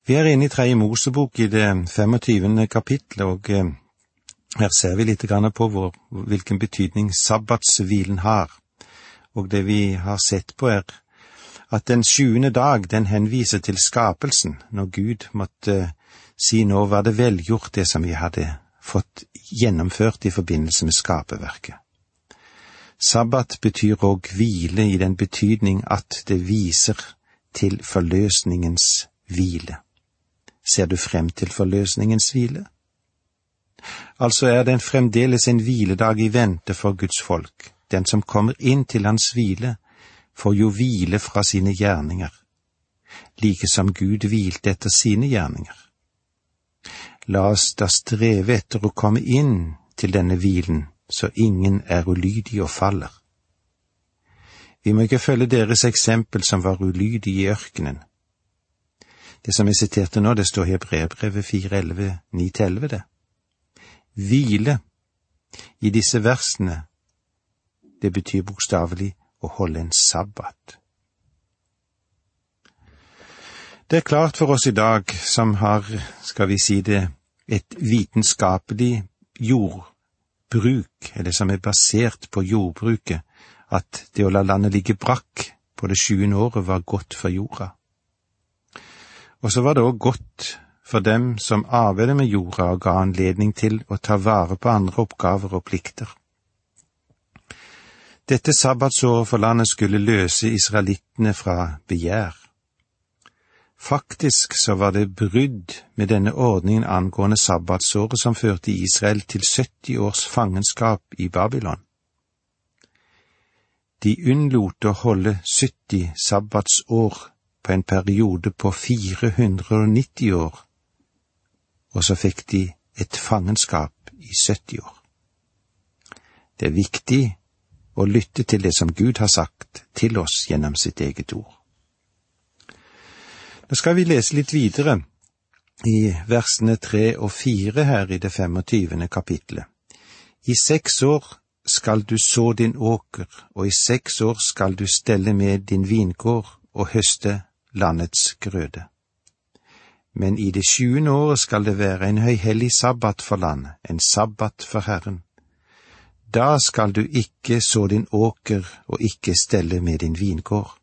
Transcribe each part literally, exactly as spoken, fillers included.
Vi er inne i tredje Mosebok i det femogtyvende kapitlet, og eh, her ser vi litt grann på hvor, hvilken betydning sabbatshvilen har. Og det vi har sett på er at den sjuende dag, den henviser til skapelsen, når Gud måtte eh, si nå var det velgjort det som vi hadde fått gjennomført i forbindelse med skaperverket. Sabbat betyr òg hvile i den betydning at det viser til forløsningens hvile. Ser du frem til forløsningens hvile? Altså er den fremdeles en hviledag i vente for Guds folk. Den som kommer inn til hans hvile, får jo hvile fra sine gjerninger, like som Gud hvilte etter sine gjerninger. La oss da streve etter å komme inn til denne hvilen, så ingen er ulydig og faller. Vi må ikke følge deres eksempel som var ulydig i ørkenen. Det som jeg siterte nå, det står i Hebreerbrevet fire elleve, ni til elleve det. Hvile i disse versene, det betyr bokstavelig å holde en sabbat. Det er klart for oss i dag, som har, skal vi si det, et vitenskapelig jordbruk, eller som er basert på jordbruket, at det å la landet ligge brakk på det sjuende året var godt for jorda. Og så var det også godt for dem som arbeidet med jorda og ga anledning til å ta vare på andre oppgaver og plikter. Dette sabbatsåret for landet skulle løse israelittene fra begjær. Faktisk så var det brudd med denne ordningen angående sabbatsåret som førte Israel til sytti års fangenskap i Babylon. De unnlot å holde sytti sabbatsår på en periode på fire hundre og nitti år, og så fikk de et fangenskap i sytti år. Det er viktig å lytte til det som Gud har sagt til oss gjennom sitt eget ord. Nå skal vi lese litt videre i versene tre og fire her i det femogtyvende kapitlet. I seks år skal du så din åker, og i seks år skal du stelle med din vingård og høste landets grøde. Men i det sjuende året skal det være en høyhellig sabbat for landet, en sabbat for Herren. Da skal du ikke så din åker og ikke stelle med din vingård.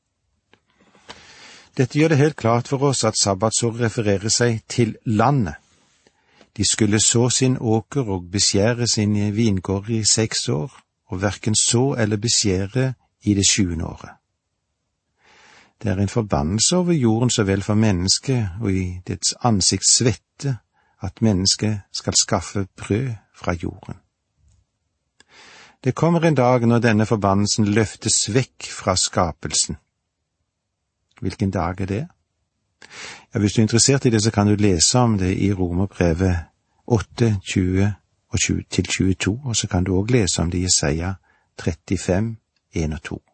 Dette gjør det helt klart for oss at sabbatsår refererer seg til landet. De skulle så sin åker og beskjære sin vingård i seks år, og hverken så eller beskjære i det sjuende året. Det er en forbannelse over jorden så vel for mennesket og i dets ansikts svette at mennesket skal skaffe brød fra jorden. Det kommer en dag når denne forbannelsen løftes vekk fra skapelsen. Hvilken dag er det? Ja, hvis du er interessert i det, så kan du lese om det i Romerbrevet åtte, tjue til tjueto, og så kan du også lese om det i Jesaja trettifem, en og to.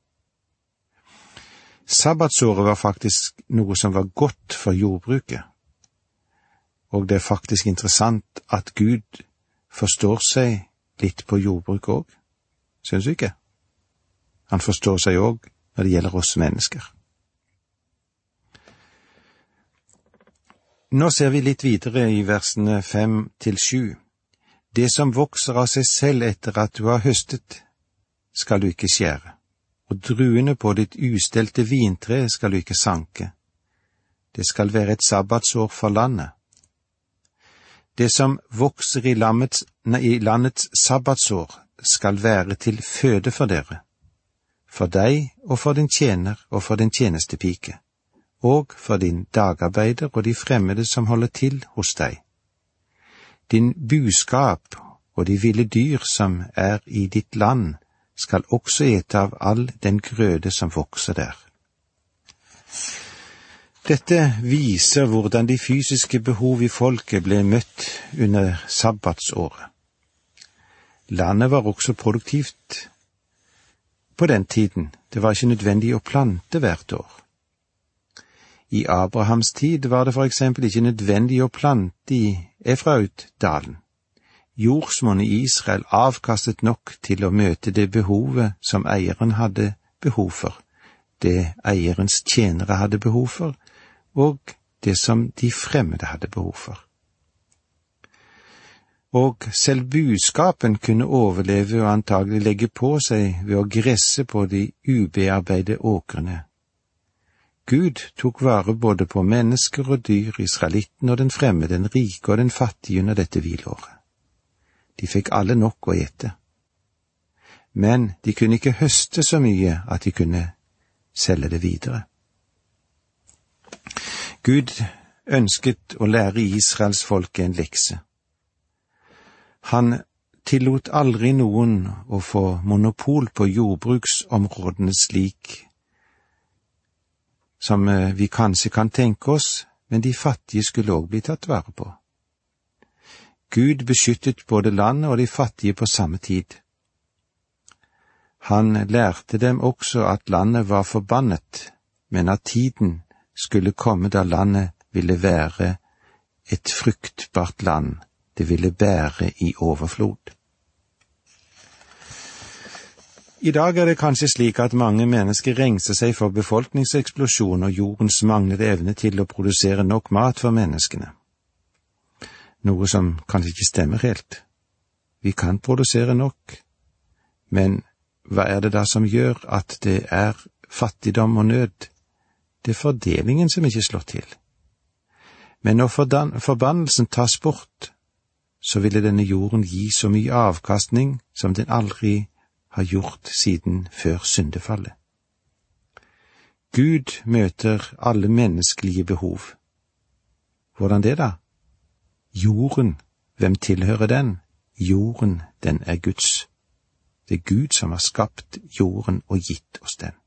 Sabbatsåret var faktisk noe som var godt for jordbruket, og det er faktisk interessant at Gud forstår seg litt på jordbruk også, synes du ikke? Han forstår seg også når det gjelder oss mennesker. Nå ser vi litt videre i versene fem til sju. Det som vokser av seg selv etter at du har høstet, skal du ikke skjære, og druene på ditt ustelte vintre skal du ikke sanke. Det skal være et sabbatsår for landet. Det som vokser i, lammets, nei, i landets sabbatsår skal være til føde for dere, for deg og for din tjener og for din tjenestepike, og for din dagarbeider og de fremmede som holder til hos deg. Din buskap og de ville dyr som er i ditt land skal også ete av all den grøde som vokser der. Dette viser hvordan de fysiske behov i folket ble møtt under sabbatsåret. Landet var også produktivt på den tiden. Det var ikke nødvendig å plante hvert år. I Abrahams tid var det for eksempel ikke nødvendig å plante i Efrautdalen. Jordsmonnet i Israel avkastet nok til å møte det behovet som eieren hadde behov for, det eierens tjenere hadde behov for, og det som de fremmede hadde behov for. Og selv buskapen kunne overleve og antagelig legge på seg ved å gresse på de ubearbeidede åkrene. Gud tok vare både på mennesker og dyr, israelitten og den fremmede, den rike og den fattige under dette hvilåret. De fikk alle nok å ete. Men de kunne ikke høste så mye at de kunne selge det videre. Gud ønsket å lære Israels folk en lekse. Han tillot aldri noen å få monopol på jordbruksområdene slik som vi kanskje kan tenke oss, men de fattige skulle også bli tatt vare på. Gud beskyttet både landet og de fattige på samme tid. Han lærte dem også at landet var forbannet, men at tiden skulle komme da landet ville være et fruktbart land, det ville bære i overflod. I dag er det kanskje slik at mange mennesker rengser seg for befolkningseksplosjon og jordens manglende evne til å produsere nok mat for menneskene. Noe som kanskje ikke stemmer helt. Vi kan produsere nok, men hva er det da som gjør at det er fattigdom og nød? Det er fordelingen som ikke slår til. Men når forbannelsen tas bort, så ville denne jorden gi så mye avkastning som den aldri har gjort siden før syndefallet. Gud møter alle menneskelige behov. Hvordan det da? Jorden, hvem tilhører den? Jorden, den er Guds. Det er Gud som har skapt jorden og gitt oss den.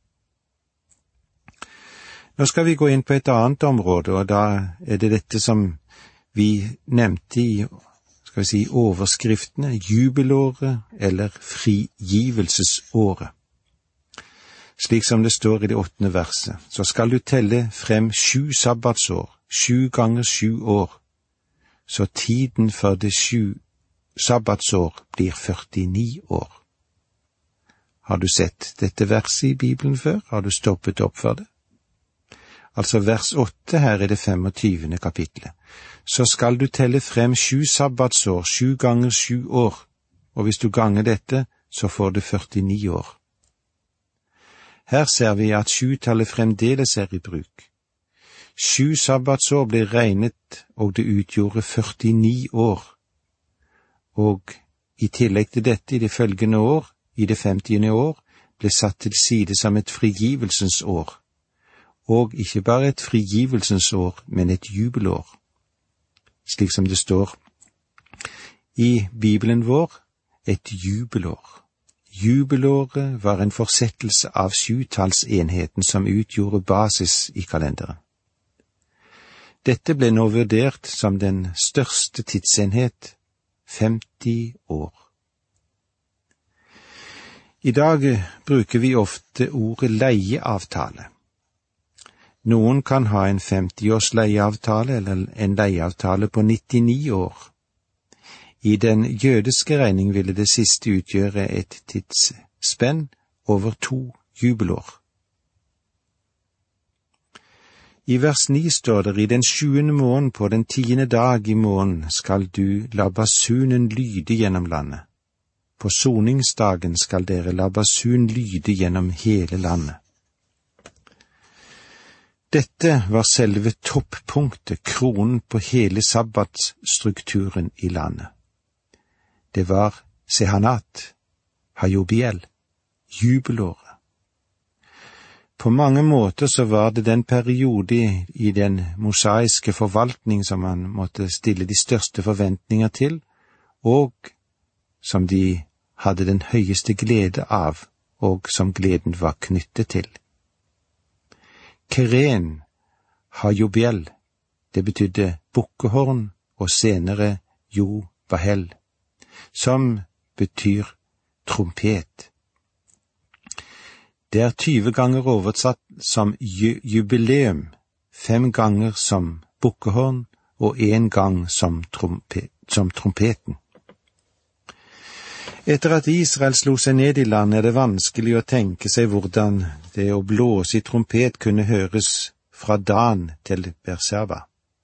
Nå skal vi gå inn på et annet område, og da er det dette som vi nevnte i skal vi si, overskriftene, jubelåret eller frigivelsesåret. Slik som det står i det åttende verset, så skal du telle frem sju sabbatsår, sju ganger sju år, så tiden for det sju sabbatsår blir førtini år. Har du sett dette verset i Bibelen før? Har du stoppet opp for det? Altså vers åtte her i det femogtyvende kapitlet. Så skal du telle frem sju sabbatsår, sju ganger sju år, og hvis du ganger dette, så får du førtini år. Her ser vi at sjutallet fremdeles er i bruk. Sju sabbatsår ble regnet, og det utgjorde førtini år. Og i tillegg til dette, i det følgende år, i det femtiende år, ble satt til side som et frigivelsens år. Og ikke bare et frigivelsens år, men et jubelår. Slik som det står i Bibelen vår, et jubelår. Jubelåret var en forsettelse av sjutallsenheten som utgjorde basis i kalenderen. Dette ble nå vurdert som den største tidsenhet, femti år. I dag bruker vi ofte ordet leieavtale. Noen kan ha en femti-års leieavtale eller en leieavtale på nittini år. I den jødiske regning ville det siste utgjøre et tidsspenn over to jubelår. I vers ni står det, i den sjuende måneden på den tiende dag i måneden skal du la basunen lyde gjennom landet. På soningsdagen skal dere la basun lyde gjennom hele landet. Dette var selve topppunktet, kronen på hele sabbatsstrukturen i landet. Det var Sehanat, Hajobiel, jubelåret. På mange måter så var det den periode i den mosaiske forvaltning som man måtte stille de største forventninger til, og som de hadde den høyeste glede av, og som gleden var knyttet til. Keren, Hajobiel, det betydde bukkehorn, og senere Jo-Bahel, som betyr trompet. Det er tyve ganger oversatt som ju- jubileum, fem ganger som bukkehorn, og en gang som, trompe- som trompeten. Etter at Israel slo seg ned i landet, er det vanskelig å tenke seg hvordan det å blåse i trompet kunne høres fra Dan til Berseba.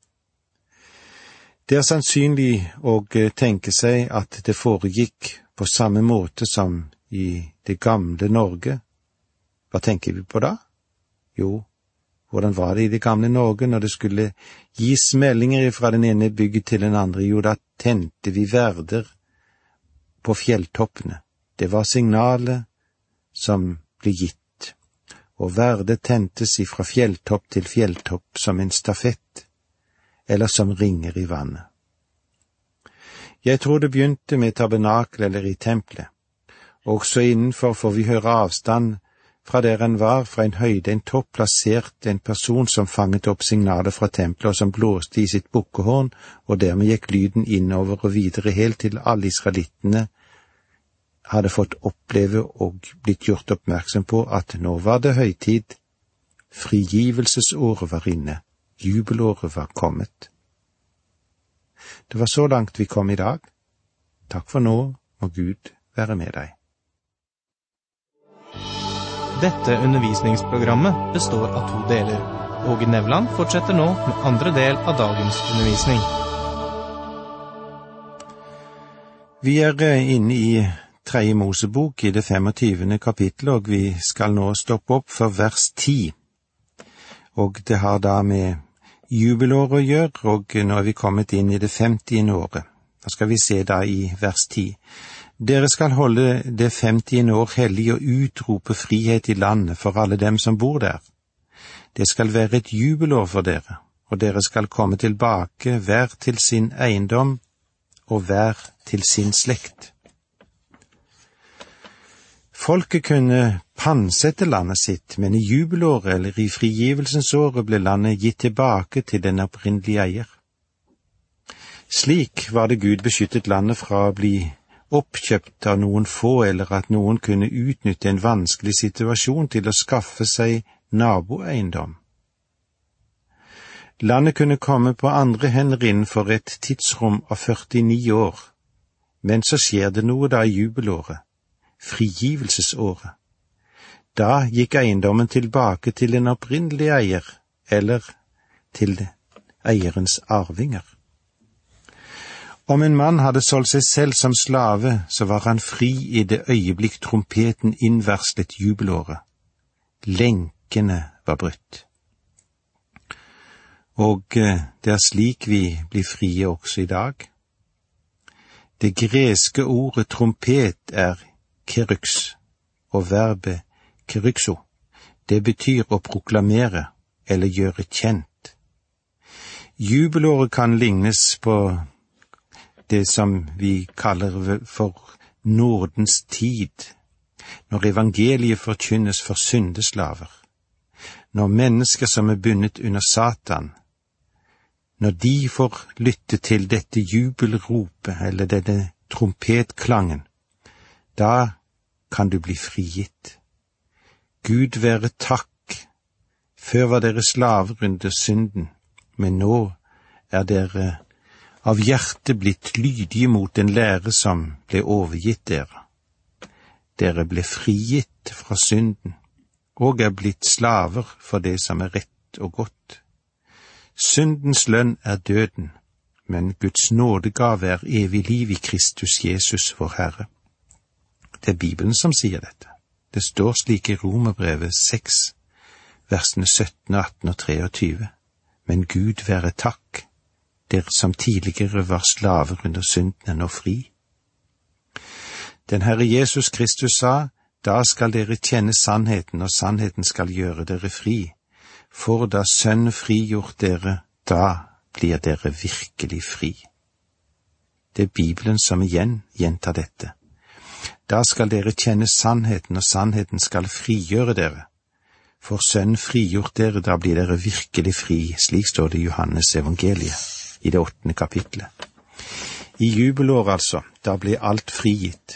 Det er sannsynlig å tenke seg at det foregikk på samme måte som i det gamle Norge. Hva tenker vi på da? Jo, hvordan var det i det gamle Norge når det skulle gis meldinger fra den ene bygget til den andre? Jo, da tente vi verder på fjelltoppene. Det var signalet som ble gitt, og verdet tentes ifra fjelltopp til fjelltopp som en stafett, eller som ringer i vannet. Jeg tror det begynte med tabernakel eller i tempelet. Også innenfor får vi høre avstand fra der en var, fra en høyde, en topp, plassert en person som fanget opp signalet fra tempelet og som blåste i sitt bukkehorn, og dermed gikk lyden innover og videre helt til alle israelittene hadde fått oppleve og blitt gjort oppmerksom på at nå var det høytid, frigivelsesåret var inne, jubelåret var kommet. Det var så langt vi kom i dag. Takk for nå, må Gud være med deg. Dette undervisningsprogrammet består av to deler. Åge Nevland fortsetter nå med andre del av dagens undervisning. Vi er inne i tredje Mosebok i det femogtyvende kapittelet, og vi skal nå stoppe opp for vers ti. Og det har da med jubelåret å gjøre, og nå er vi kommet inn i det femtiende året. Da skal vi se da i vers ti. Dere skal holde det femtiende år hellig og utrope frihet i landet for alle dem som bor der. Det skal være et jubelår for dere, og dere skal komme tilbake hver til sin eiendom og hver til sin slekt. Folket kunne pansette landet sitt, men i jubelåret eller i frigivelsens året ble landet gitt tilbake til den opprinnelige eier. Slik var det Gud beskyttet landet fra å bli oppkjøpt av noen få, eller at noen kunne utnytte en vanskelig situasjon til å skaffe seg naboeiendom. Landet kunne komme på andre hender innenfor et tidsrom av førtini år, men så skjer det noe da i jubelåret, frigivelsesåret. Da gikk eiendommen tilbake til en opprinnelige eier, eller til eierens arvinger. Om en mann hadde solgt seg selv som slave, så var han fri i det øyeblikk trompeten innvarslet jubelåret. Lenkene var brutt. Og det er slik vi blir frie også i dag. Det greske ordet trompet er keryx, og verbet keryxo. Det betyr å proklamere eller gjøre kjent. Jubelåret kan lignes på det som vi kaller for nådens tid, når evangeliet forkynnes for syndeslaver, når mennesker som er bundet under Satan, når de får lytte til dette jubelropet eller denne trompetklangen, da kan du bli frigitt. Gud være takk, før var dere slaver under synden, men nå er dere av hjertet blitt lydige mot en lære som ble overgitt dere. Dere ble frigitt fra synden, og er blitt slaver for det som er rett og godt. Syndens lønn er døden, men Guds nådegave er evig liv i Kristus Jesus vår Herre. Det er Bibelen som sier dette. Det står slik i Romerbrevet seks, versene sytten, atten og treogtyve. Men Gud være takk, dere som tidligere var slaver under synden er nå fri. Den Herre Jesus Kristus sa, da skal dere kjenne sannheten, og sannheten skal gjøre dere fri. For da Sønnen frigjort dere, da blir dere virkelig fri. Det er Bibelen som igjen gjentar dette. Da skal dere kjenne sannheten, og sannheten skal frigjøre dere. For Sønnen frigjort dere, da blir dere virkelig fri, slik står det i Johannes evangeliet, i det åttende kapitlet. I jubelår altså, da ble alt frigitt.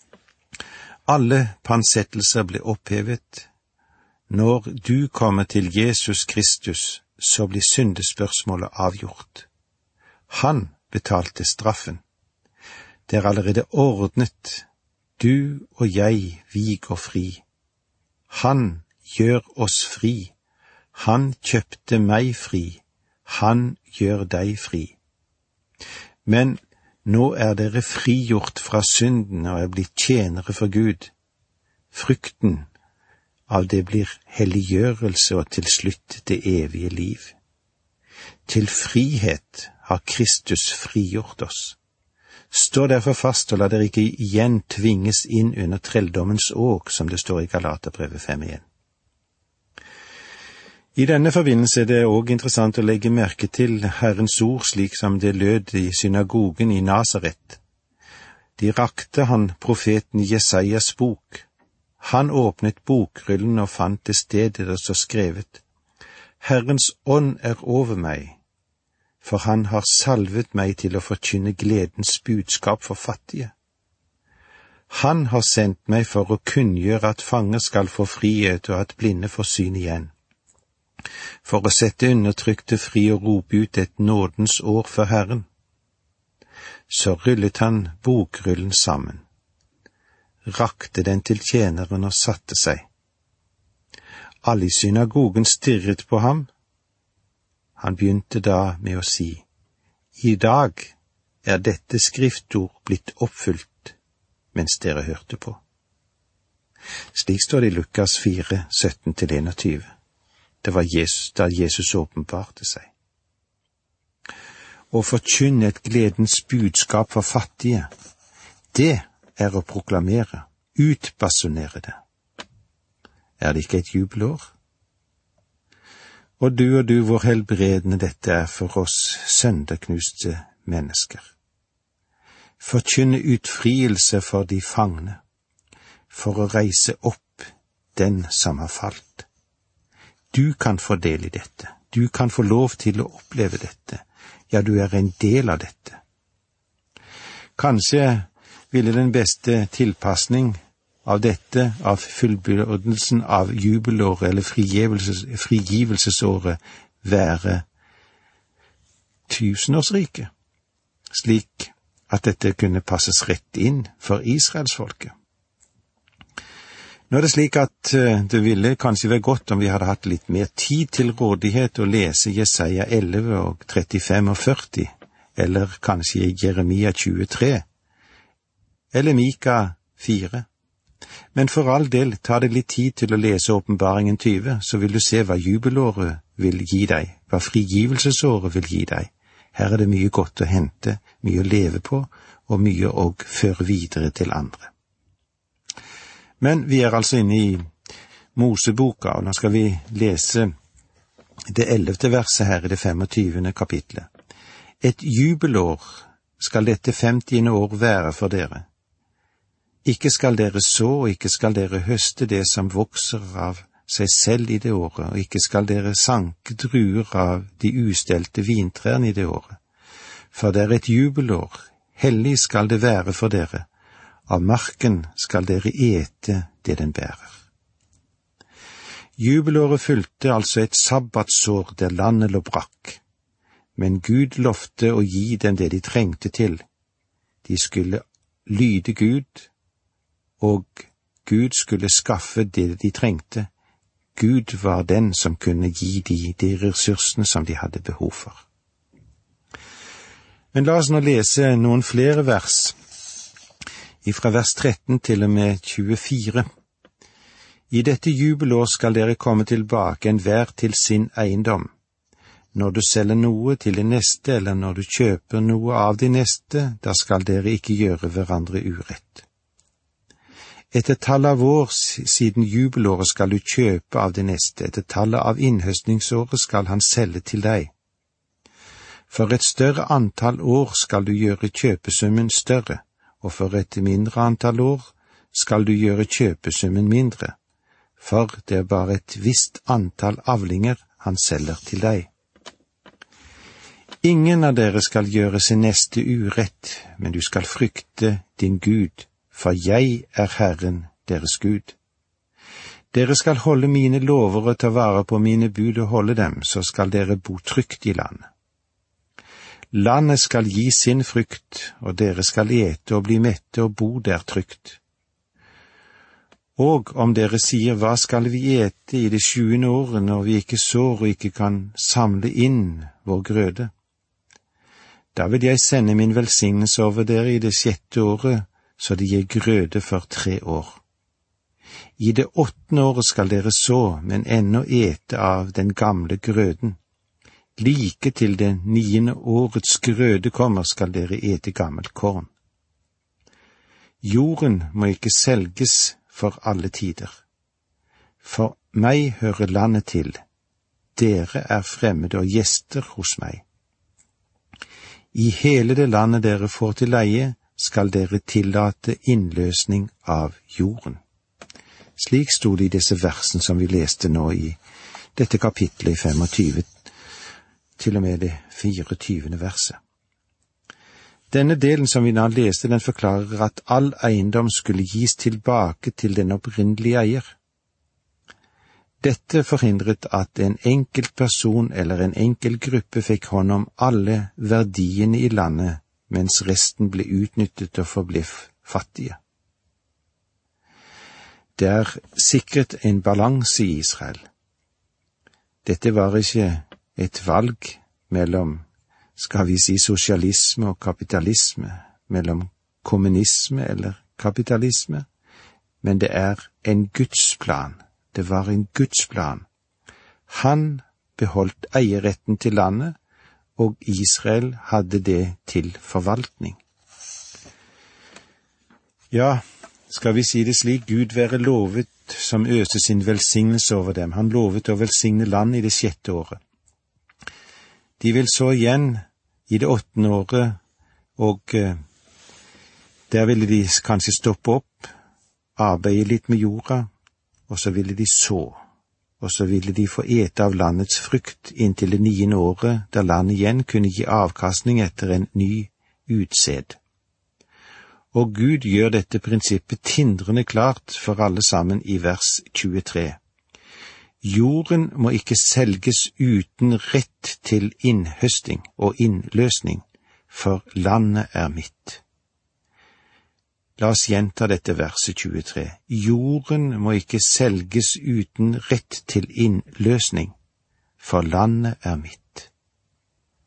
Alle pantsettelser ble opphevet. Når du kommer til Jesus Kristus, så blir syndespørsmålet avgjort. Han betalte straffen. Det er allerede ordnet. Du og jeg, vi går fri. Han gjør oss fri. Han kjøpte meg fri, han gjør deg fri. Men nå er dere frigjort fra synden og er blitt tjenere for Gud. Frukten av det blir helliggjørelse og til slutt det evige liv. Til frihet har Kristus frigjort oss. Stå derfor fast og la dere ikke igjen tvinges inn under trelldommens åk, som det står i Galaterbrevet fem igjen. I denne forbindelse er det også interessant å legge merke til Herrens ord slik som det lød i synagogen i Nasaret. De rakte han profeten Jesajas bok. Han åpnet bokrullen og fant det stedet der det står skrevet: Herrens ånd er over meg, for han har salvet meg til å forkynne gledens budskap for fattige. Han har sendt meg for å kunngjøre at fanger skal få frihet og at blinde får syn igjen, for å sette undertrykte fri og rope ut et nådens år for Herren. Så rullet han bokrullen sammen, rakte den til tjeneren og satte seg. Alle i synagogen stirret på ham. Han begynte da med å si: I dag er dette skriftord blitt oppfylt mens dere hørte på. Slik står det i Lukas fire, sytten til enogtyve. Det var Jesus, da Jesus åpenbarte seg. Å forkynne et gledens budskap for fattige, det er å proklamere, utbasunere det. Er det ikke et jubelår? Og du og du, hvor helbredende dette er for oss sønderknuste mennesker. Forkynne utfrielse for de fangne, for å reise opp den som har falt. Du kan få del i dette, du kan få lov til å oppleve dette, ja, du er en del av dette. Kanskje ville den beste tilpasning av dette, av fullbyrdelsen av jubelåret eller frigivelses, frigivelsesåret, være tusenårsriket, slik at dette kunne passes rett inn for israelsfolket. Nå er det slik at det ville kanskje være godt om vi hadde hatt litt mer tid til rådighet å lese Jesaja elleve og trettifem og førti, eller kanskje Jeremia tjuetre, eller Mika fire. Men for all del, ta deg litt tid til å lese Åpenbaringen tyve, så vil du se hva jubelåret vil gi deg, hva frigivelsesåret vil gi deg. Her er det mye godt å hente, mye å leve på, og mye å føre videre til andre. Men vi er altså inne i Moseboka, og nå skal vi lese det ellevte verset her i det femogtyvende kapitlet. Et jubelår skal dette femtiende år være for dere. Ikke skal dere så, og ikke skal dere høste det som vokser av seg selv i det året, og ikke skal dere sanke druer av de ustelte vintrærne i det året. For det er et jubelår, hellig skal det være for dere. Av marken skal dere ete det den bærer. Jubelåret fulgte altså et sabbatsår der landet lå brakk, men Gud lovte å gi dem det de trengte til. De skulle lyde Gud, og Gud skulle skaffe det de trengte. Gud var den som kunne gi de de ressursene som de hadde behov for. Men la oss nå lese noen flere vers, fra vers tretten til og med tjuefire. I dette jubelår skal dere komme tilbake enhver til sin eiendom. Når du selger noe til de neste, eller når du kjøper noe av de neste, da skal dere ikke gjøre hverandre urett. Etter tallet av år siden jubelåret skal du kjøpe av det neste, etter tallet av innhøstningsåret skal han selge til deg. For et større antall år skal du gjøre kjøpesummen større, og for et mindre antall år skal du gjøre kjøpesummen mindre, for det er bare et visst antall avlinger han selger til deg. Ingen av dere skal gjøre sin neste urett, men du skal frykte din Gud, for jeg er Herren, deres Gud. Dere skal holde mine lover og ta vare på mine bud og holde dem, så skal dere bo trygt i landet. Landet skal gi sin frukt, og dere skal ete og bli mette og bo der trygt. Og om dere sier, hva skal vi ete i det sjuende året når vi ikke sår og ikke kan samle inn vår grøde? Da vil jeg sende min velsignelse over dere i det sjette året, så det gir grøde for tre år. I det åttende året skal dere så, men ennå ete av den gamle grøden. Like til det niende årets grøde kommer skal dere ete gammelt korn. Jorden må ikke selges for alle tider. For meg hører landet til, dere er fremmede og gjester hos meg. I hele det landet dere får til leie, skal dere tillate innløsning av jorden. Slik stod det i disse versen som vi leste nå i dette kapitlet i femogtyve, til og med det fireogtyvende verset. Denne delen som vi nå leste, den forklarer at all eiendom skulle gis tilbake til den opprinnelige eier. Dette forhindret at en enkelt person eller en enkel gruppe fikk hånd om alle verdiene i landet, mens resten ble utnyttet og forble fattige. Det er sikret en balanse i Israel. Dette var ikke et valg mellom, skal vi si, sosialisme og kapitalisme, mellom kommunisme eller kapitalisme, men det er en Guds plan. Det var en Guds plan. Han beholdt eierretten til landet, og Israel hadde det til forvaltning. Ja, skal vi si det slik, Gud være lovet som øste sin velsignelse over dem. Han lovet å velsigne landet i det sjette året. De vil så igjen i det åttende året, og eh, der ville de kanskje stoppe opp, arbeide litt med jorda, og så ville de så, og så ville de få ete av landets frukt inntil det niende året, der landet igjen kunne gi avkastning etter en ny utsed. Og Gud gjør dette prinsippet tindrende klart for alle sammen i vers tjuetre. Jorden må ikke selges uten rett til innhøsting og innløsning, for landet er mitt. La oss gjenta dette verset tjuetre. Jorden må ikke selges uten rett til innløsning, for landet er mitt.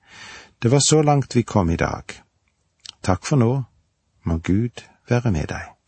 Det var så langt vi kom i dag. Takk for nå. Må Gud være med deg.